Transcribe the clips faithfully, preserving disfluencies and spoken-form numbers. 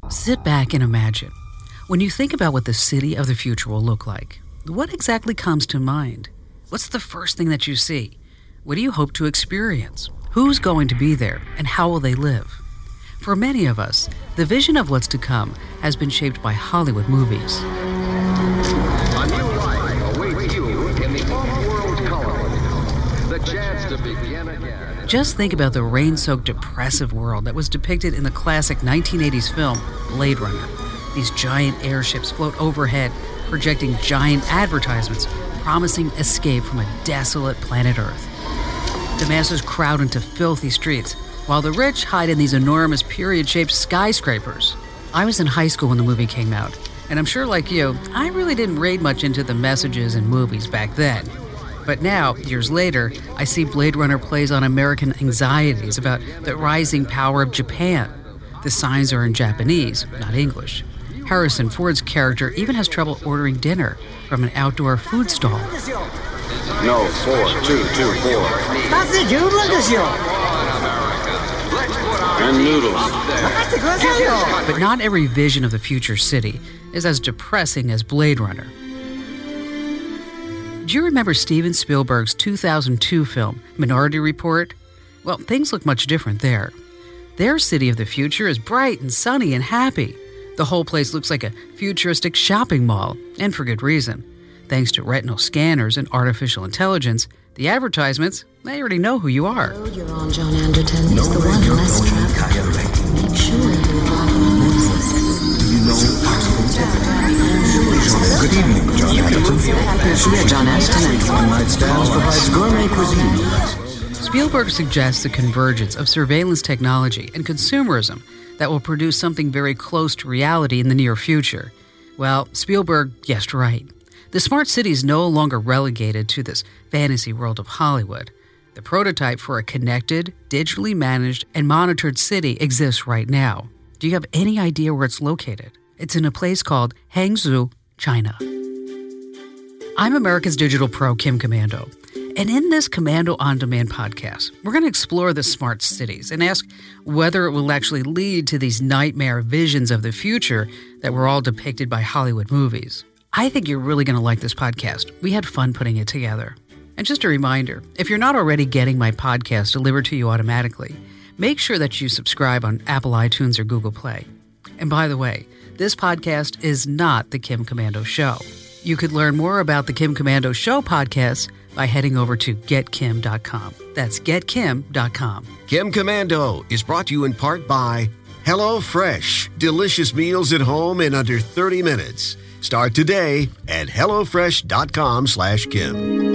Sit back and imagine. When you think about what the city of the future will look like, what exactly comes to mind? What's the first thing that you see? What do you hope to experience? Who's going to be there, and how will they live? For many of us, the vision of what's to come has been shaped by Hollywood movies. A new life awaits you in the off-world colony. The chance to begin again. Just think about the rain-soaked, depressive world that was depicted in the classic nineteen eighties film Blade Runner. These giant airships float overhead, projecting giant advertisements promising escape from a desolate planet Earth. The masses crowd into filthy streets, while the rich hide in these enormous period-shaped skyscrapers. I was in high school when the movie came out, and I'm sure like you, I really didn't read much into the messages in movies back then. But now, years later, I see Blade Runner plays on American anxieties about the rising power of Japan. The signs are in Japanese, not English. Harrison Ford's character even has trouble ordering dinner from an outdoor food stall. No, four, two, two, four. And noodles. But not every vision of the future city is as depressing as Blade Runner. Do you remember Steven Spielberg's two thousand two film, Minority Report? Well, things look much different there. Their city of the future is bright and sunny and happy. The whole place looks like a futuristic shopping mall, and for good reason. Thanks to retinal scanners and artificial intelligence, the advertisements, they already know who you are. The road you're on, John Anderton, is the one less traveled. Make sure you drive on Do you know Good evening, John Anderton. We're John Anderton and One Night Stands provides gourmet cuisine. Spielberg suggests the convergence of surveillance technology and consumerism that will produce something very close to reality in the near future. Well, Spielberg guessed right. The smart city is no longer relegated to this fantasy world of Hollywood. The prototype for a connected, digitally managed, and monitored city exists right now. Do you have any idea where it's located? It's in a place called Hangzhou, China. I'm America's Digital Pro, Kim Komando. And in this Komando On Demand podcast, we're going to explore the smart cities and ask whether it will actually lead to these nightmare visions of the future that were all depicted by Hollywood movies. I think you're really going to like this podcast. We had fun putting it together. And just a reminder, if you're not already getting my podcast delivered to you automatically, make sure that you subscribe on Apple iTunes or Google Play. And by the way, this podcast is not the Kim Komando Show. You could learn more about the Kim Komando Show podcast by heading over to get kim dot com. That's get kim dot com. Kim Komando is brought to you in part by HelloFresh. Delicious meals at home in under thirty minutes. Start today at HelloFresh.com slash Kim.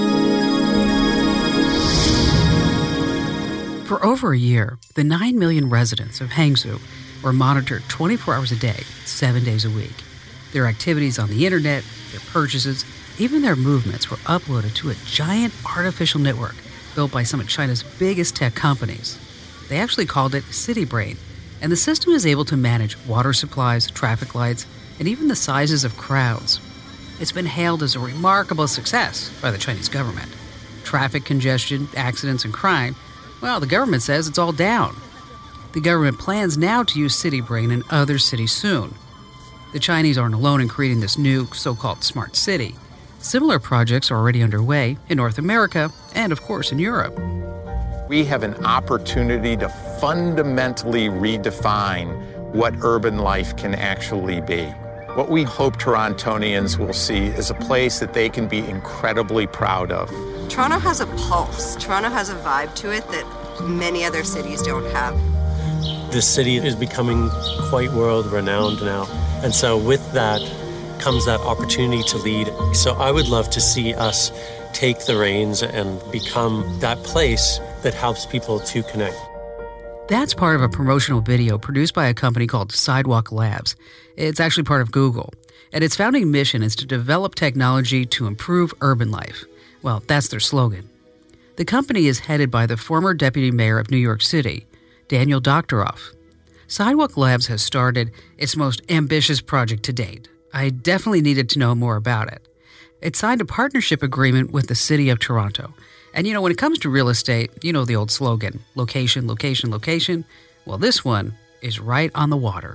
For over a year, the nine million residents of Hangzhou were monitored twenty-four hours a day, seven days a week. Their activities on the internet, their purchases, even their movements were uploaded to a giant artificial network built by some of China's biggest tech companies. They actually called it City Brain, and the system is able to manage water supplies, traffic lights, and even the sizes of crowds. It's been hailed as a remarkable success by the Chinese government. Traffic congestion, accidents, and crime, well, the government says it's all down. The government plans now to use City Brain in other cities soon. The Chinese aren't alone in creating this new so-called smart city. Similar projects are already underway in North America and, of course, in Europe. We have an opportunity to fundamentally redefine what urban life can actually be. What we hope Torontonians will see is a place that they can be incredibly proud of. Toronto has a pulse. Toronto has a vibe to it that many other cities don't have. This city is becoming quite world-renowned now. And so with that comes that opportunity to lead. So I would love to see us take the reins and become that place that helps people to connect. That's part of a promotional video produced by a company called Sidewalk Labs. It's actually part of Google. And its founding mission is to develop technology to improve urban life. Well, that's their slogan. The company is headed by the former deputy mayor of New York City, Daniel Doktoroff. Sidewalk Labs has started its most ambitious project to date. I definitely needed to know more about it. It signed a partnership agreement with the city of Toronto. And you know, when it comes to real estate, you know the old slogan, location, location, location. Well, this one is right on the water.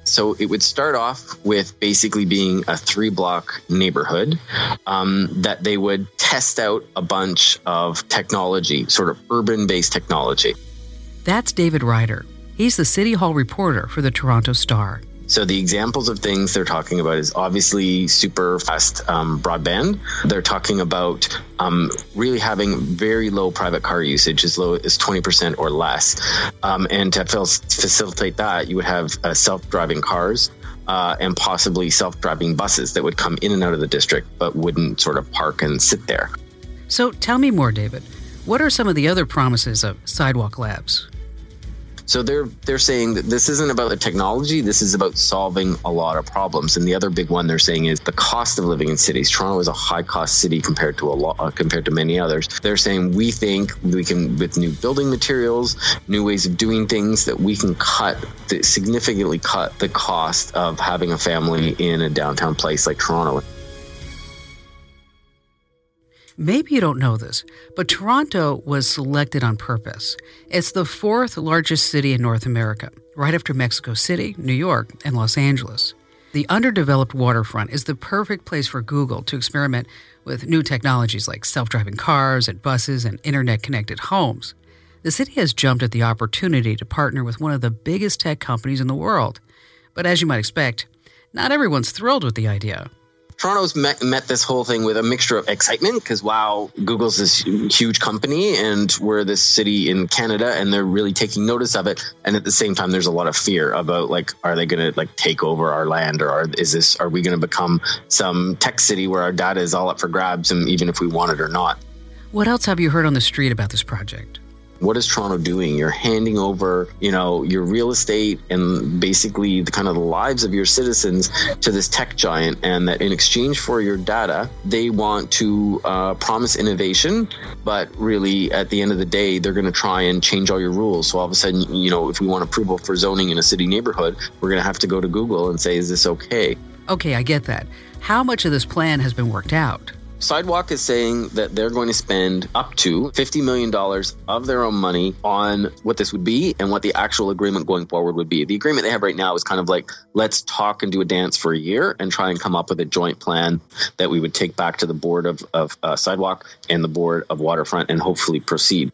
So it would start off with basically being a three-block neighborhood um, that they would test out a bunch of technology, sort of urban-based technology. That's David Ryder. He's the City Hall reporter for the Toronto Star. So the examples of things they're talking about is obviously super fast um, broadband. They're talking about um, really having very low private car usage, as low as twenty percent or less. Um, and to fil- facilitate that, you would have uh, self-driving cars uh, and possibly self-driving buses that would come in and out of the district, but wouldn't sort of park and sit there. So tell me more, David. What are some of the other promises of Sidewalk Labs? So they're they're saying that this isn't about the technology, this is about solving a lot of problems. And the other big one they're saying is the cost of living in cities. Toronto is a high-cost city compared to a lot, uh, compared to many others. They're saying we think we can, with new building materials, new ways of doing things, that we can cut the, significantly cut the cost of having a family in a downtown place like Toronto. Maybe you don't know this, but Toronto was selected on purpose. It's the fourth largest city in North America, right after Mexico City, New York, and Los Angeles. The underdeveloped waterfront is the perfect place for Google to experiment with new technologies like self-driving cars and buses and internet-connected homes. The city has jumped at the opportunity to partner with one of the biggest tech companies in the world. But as you might expect, not everyone's thrilled with the idea. Toronto's met, met this whole thing with a mixture of excitement because, wow, Google's this huge company and we're this city in Canada and they're really taking notice of it. And at the same time, there's a lot of fear about, like, are they going to like take over our land, or are, is this, are we going to become some tech city where our data is all up for grabs, and even if we want it or not? What else have you heard on the street about this project? What is Toronto doing? You're handing over, you know, your real estate and basically the kind of the lives of your citizens to this tech giant, and that in exchange for your data, they want to uh, promise innovation, but really at the end of the day, they're going to try and change all your rules. So all of a sudden, you know, if we want approval for zoning in a city neighborhood, we're going to have to go to Google and say, is this okay? Okay, I get that. How much of this plan has been worked out? Sidewalk is saying that they're going to spend up to fifty million dollars of their own money on what this would be and what the actual agreement going forward would be. The agreement they have right now is kind of like, let's talk and do a dance for a year and try and come up with a joint plan that we would take back to the board of, of uh, Sidewalk and the board of Waterfront and hopefully proceed.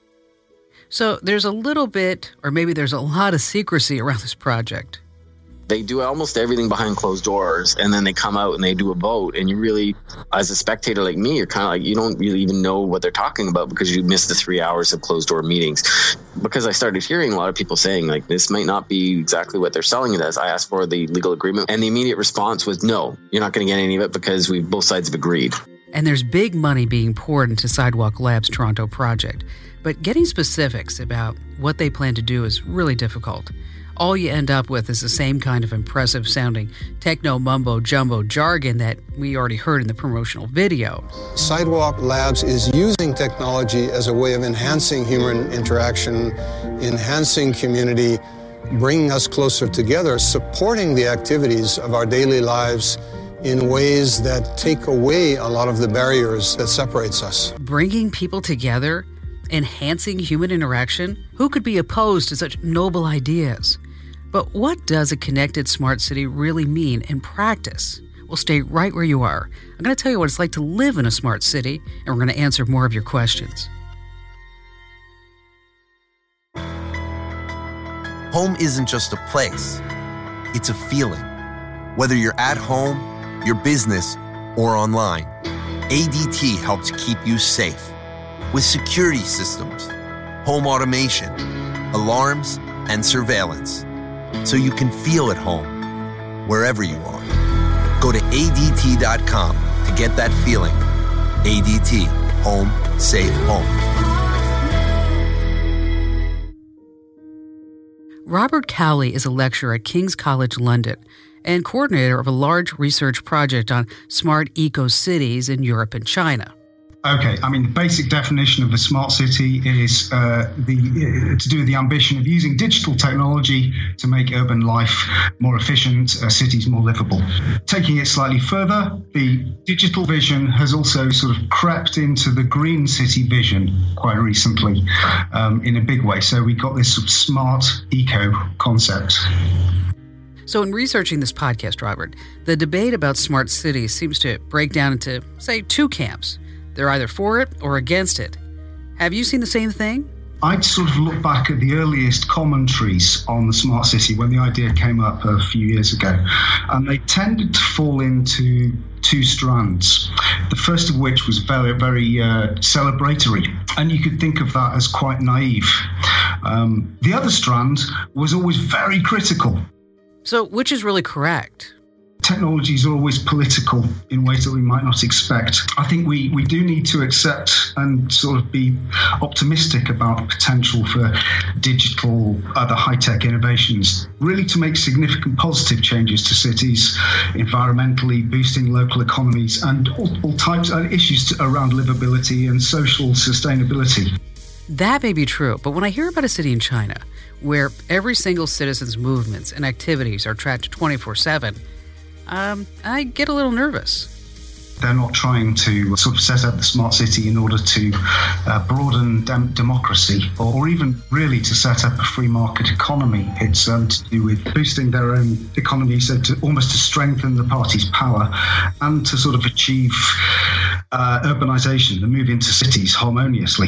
So there's a little bit, or maybe there's a lot of secrecy around this project. They do almost everything behind closed doors, and then they come out and they do a vote. And you really, as a spectator like me, you're kind of like, you don't really even know what they're talking about because you missed the three hours of closed door meetings. Because I started hearing a lot of people saying, like, this might not be exactly what they're selling it as. I asked for the legal agreement, and the immediate response was, no, you're not going to get any of it because we both sides have agreed. And there's big money being poured into Sidewalk Labs' Toronto project. But getting specifics about what they plan to do is really difficult. All you end up with is the same kind of impressive-sounding techno-mumbo-jumbo jargon that we already heard in the promotional video. Sidewalk Labs is using technology as a way of enhancing human interaction, enhancing community, bringing us closer together, supporting the activities of our daily lives in ways that take away a lot of the barriers that separates us. Bringing people together? Enhancing human interaction? Who could be opposed to such noble ideas? But what does a connected smart city really mean in practice? Well, stay right where you are. I'm going to tell you what it's like to live in a smart city, and we're going to answer more of your questions. Home isn't just a place, it's a feeling. Whether you're at home, your business, or online, A D T helps keep you safe. With security systems, home automation, alarms, and surveillance, so you can feel at home wherever you are. Go to A D T dot com to get that feeling. A D T, home, safe home. Robert Cowley is a lecturer at King's College London and coordinator of a large research project on smart eco-cities in Europe and China. Okay, I mean, the basic definition of a smart city is uh, the uh, to do with the ambition of using digital technology to make urban life more efficient, uh, cities more livable. Taking it slightly further, the digital vision has also sort of crept into the green city vision quite recently um, in a big way. So we got this sort of smart eco concept. So in researching this podcast, Robert, the debate about smart cities seems to break down into, say, two camps. They're either for it or against it. Have you seen the same thing? I'd sort of look back at the earliest commentaries on the smart city when the idea came up a few years ago, and they tended to fall into two strands. The first of which was very, very uh, celebratory, and you could think of that as quite naive. Um, the other strand was always very critical. So which is really correct? Technologies are always political in ways that we might not expect. I think we, we do need to accept and sort of be optimistic about the potential for digital, other high-tech innovations, really to make significant positive changes to cities, environmentally, boosting local economies, and all, all types of issues to, around livability and social sustainability. That may be true, but when I hear about a city in China where every single citizen's movements and activities are tracked twenty-four seven, Um, I get a little nervous. They're not trying to sort of set up the smart city in order to uh, broaden dem- democracy or, or even really to set up a free market economy. It's um, to do with boosting their own economy, so to almost to strengthen the party's power and to sort of achieve uh, urbanization, the move into cities harmoniously.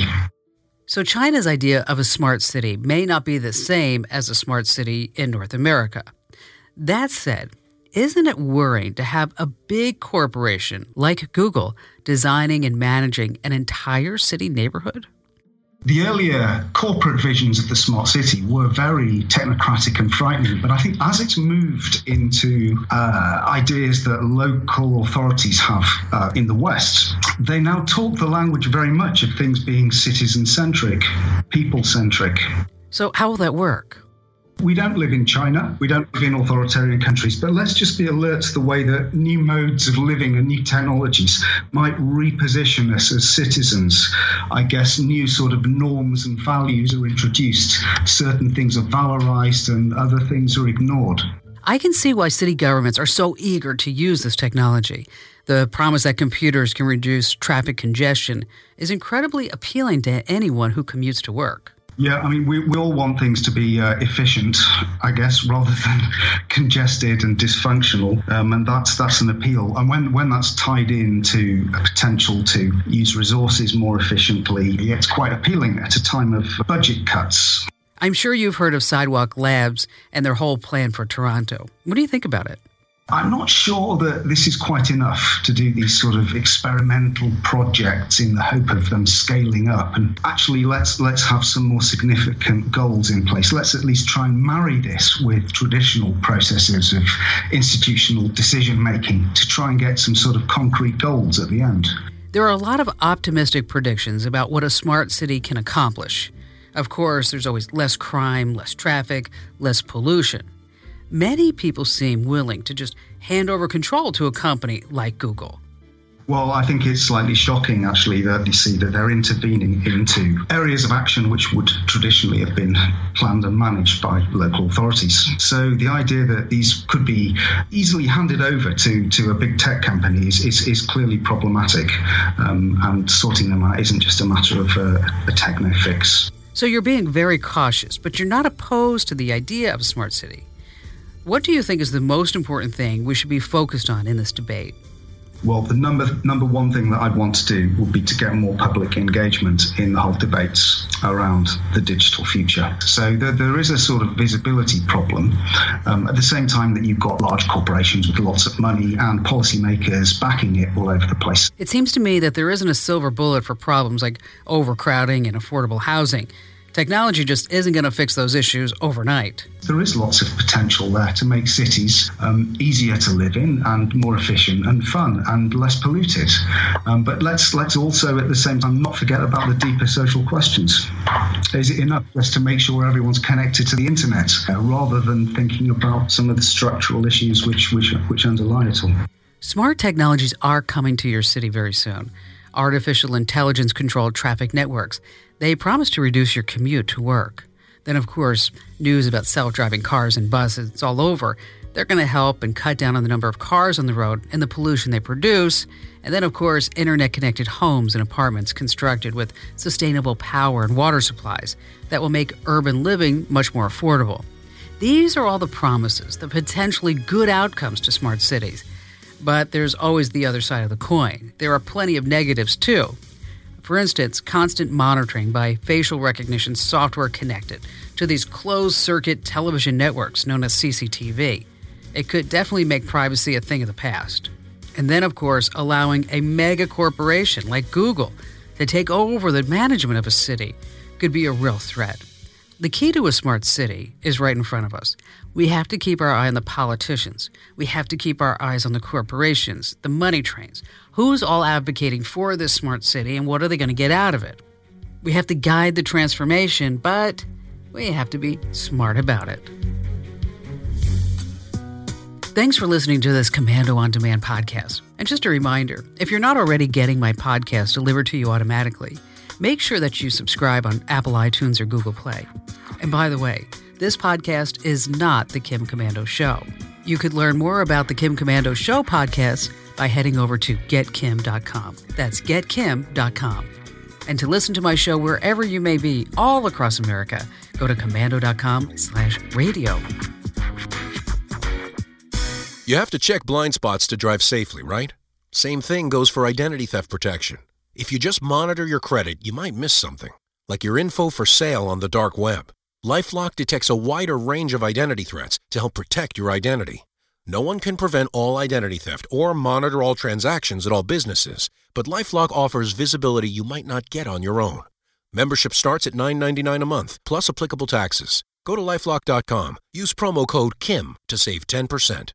So China's idea of a smart city may not be the same as a smart city in North America. That said, isn't it worrying to have a big corporation like Google designing and managing an entire city neighborhood? The earlier corporate visions of the smart city were very technocratic and frightening, but I think as it's moved into uh, ideas that local authorities have uh, in the West, they now talk the language very much of things being citizen-centric, people-centric. So how will that work? We don't live in China, we don't live in authoritarian countries, but let's just be alert to the way that new modes of living and new technologies might reposition us as citizens. I guess new sort of norms and values are introduced. Certain things are valorized and other things are ignored. I can see why city governments are so eager to use this technology. The promise that computers can reduce traffic congestion is incredibly appealing to anyone who commutes to work. Yeah, I mean, we, we all want things to be uh, efficient, I guess, rather than congested and dysfunctional, um, and that's that's an appeal. And when, when that's tied into a potential to use resources more efficiently, it's quite appealing at a time of budget cuts. I'm sure you've heard of Sidewalk Labs and their whole plan for Toronto. What do you think about it? I'm not sure that this is quite enough to do these sort of experimental projects in the hope of them scaling up. And actually, let's let's have some more significant goals in place. Let's at least try and marry this with traditional processes of institutional decision-making to try and get some sort of concrete goals at the end. There are a lot of optimistic predictions about what a smart city can accomplish. Of course, there's always less crime, less traffic, less pollution. Many people seem willing to just hand over control to a company like Google. Well, I think it's slightly shocking, actually, that you see that they're intervening into areas of action which would traditionally have been planned and managed by local authorities. So the idea that these could be easily handed over to, to a big tech company is, is, is clearly problematic, um, and sorting them out isn't just a matter of uh, a techno fix. So you're being very cautious, but you're not opposed to the idea of a smart city. What do you think is the most important thing we should be focused on in this debate? Well, the number number one thing that I'd want to do would be to get more public engagement in the whole debates around the digital future. So there, there is a sort of visibility problem um, at the same time that you've got large corporations with lots of money and policymakers backing it all over the place. It seems to me that there isn't a silver bullet for problems like overcrowding and affordable housing. Technology just isn't going to fix those issues overnight. There is lots of potential there to make cities um, easier to live in and more efficient and fun and less polluted. Um, but let's let's also at the same time not forget about the deeper social questions. Is it enough just to make sure everyone's connected to the internet uh, rather than thinking about some of the structural issues which, which, which underlie it all? Smart technologies are coming to your city very soon. Artificial intelligence-controlled traffic networks. They promise to reduce your commute to work. Then, of course, news about self-driving cars and buses, it's all over. They're going to help and cut down on the number of cars on the road and the pollution they produce. And then, of course, internet-connected homes and apartments constructed with sustainable power and water supplies that will make urban living much more affordable. These are all the promises, the potentially good outcomes to smart cities. But there's always the other side of the coin. There are plenty of negatives, too. For instance, constant monitoring by facial recognition software connected to these closed-circuit television networks known as C C T V. It could definitely make privacy a thing of the past. And then, of course, allowing a mega corporation like Google to take over the management of a city could be a real threat. The key to a smart city is right in front of us. We have to keep our eye on the politicians. We have to keep our eyes on the corporations, the money trains. Who's all advocating for this smart city and what are they going to get out of it? We have to guide the transformation, but we have to be smart about it. Thanks for listening to this Komando On Demand podcast. And just a reminder, if you're not already getting my podcast delivered to you automatically, make sure that you subscribe on Apple iTunes or Google Play. And by the way, this podcast is not The Kim Komando Show. You could learn more about The Kim Komando Show podcast by heading over to get kim dot com. That's get kim dot com. And to listen to my show wherever you may be all across America, go to komando dot com slash radio. You have to check blind spots to drive safely, right? Same thing goes for identity theft protection. If you just monitor your credit, you might miss something, like your info for sale on the dark web. LifeLock detects a wider range of identity threats to help protect your identity. No one can prevent all identity theft or monitor all transactions at all businesses, but LifeLock offers visibility you might not get on your own. Membership starts at nine ninety-nine a month, plus applicable taxes. Go to LifeLock dot com. Use promo code K I M to save ten percent.